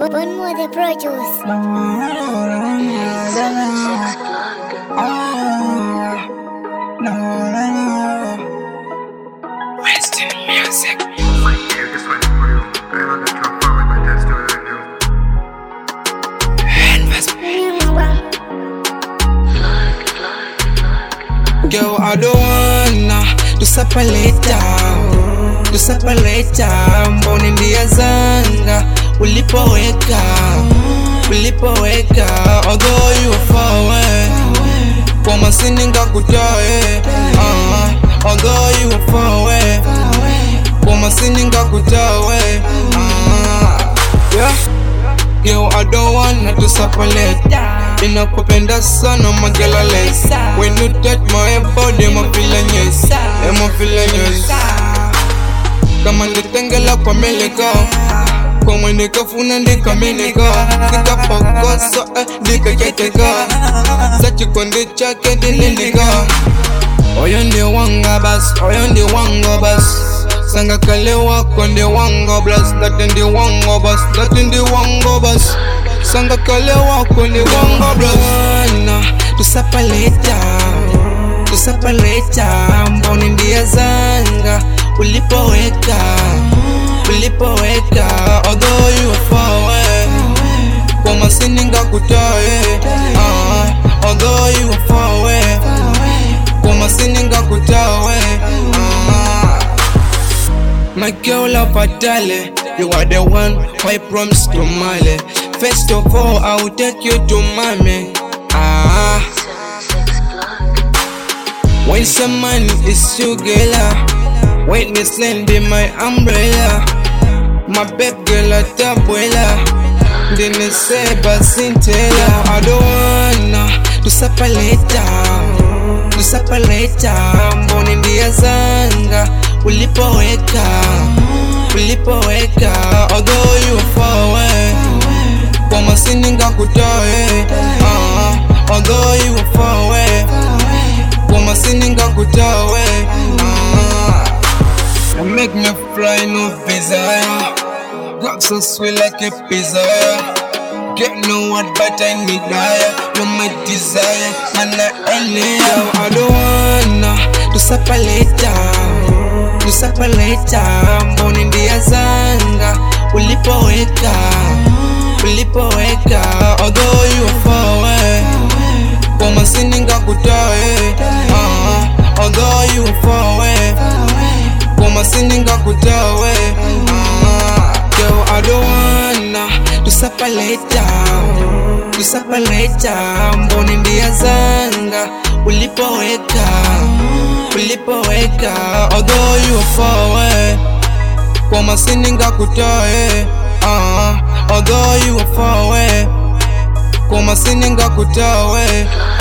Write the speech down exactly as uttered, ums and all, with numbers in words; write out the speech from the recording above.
One more the produce. Western music. Girl, I don't wanna to separate down, to separate down. Mboni ndia zanga ulipoweka, ulipoweka. Although you are far away, kwa masini ngakutoe. Uh, although you are far away, kwa masini ngakutoe. Uh, yeah. Girl, I don't wanna to separate. Inakupenda sana magalale. When you touch my body, I'm feeling yes, I'm feeling yes. Kama nitengela kwa meleka, kwa mwene kafuna ndika meneka. Nika pakoso eh, ndika keteka. Sachi konde chake dilindika. Oyo ndi wanga bas, oyo ndi wanga bas. Sanga kalewa konde wanga blas. Dati ndi wanga bas, dati ndi wanga bas. Sanga kalewa konde wanga blas. Tusapaleta, tusapaleta. Mboni ndia zanga ulipoweka, ulipoweka. Although you are far away, kwa masini ngakutoe. uh, Although you are far away, kwa masini ngakutoe. uh, My girl up a dale, you are the one I promised to marry. First of all, I will take you to mommy. Ah, when someone is together, witness land be my umbrella. My baby girl a tabuela, didn't say but Cintella. I don't wanna to separate down, to separate down. Mboni ndia zanga ulipoweka, ulipoweka. Although you are far away, kwa masini ngakutoe. uh, Although you are far away, kwa masini ngakutoe. uh, You make me fly no desire. Got so sweet like a pizza. Get no what but I need higher. You're my desire, and I only you. I don't wanna to separate down, to separate down. Mboni ndia zanga ulipoweka, ulipoweka. Although you are far away, kwa masini ngakutoe. uh, Although you are far away, kwa masini ngakutoe. uh, Girl, I don't wanna to separate down, to separate down. Mboni ndia zanga ulipoweka, ulipoweka. Although you are far away, kwa masini ngakutoe. uh, Although you are far away, kwa masini ngakutoe.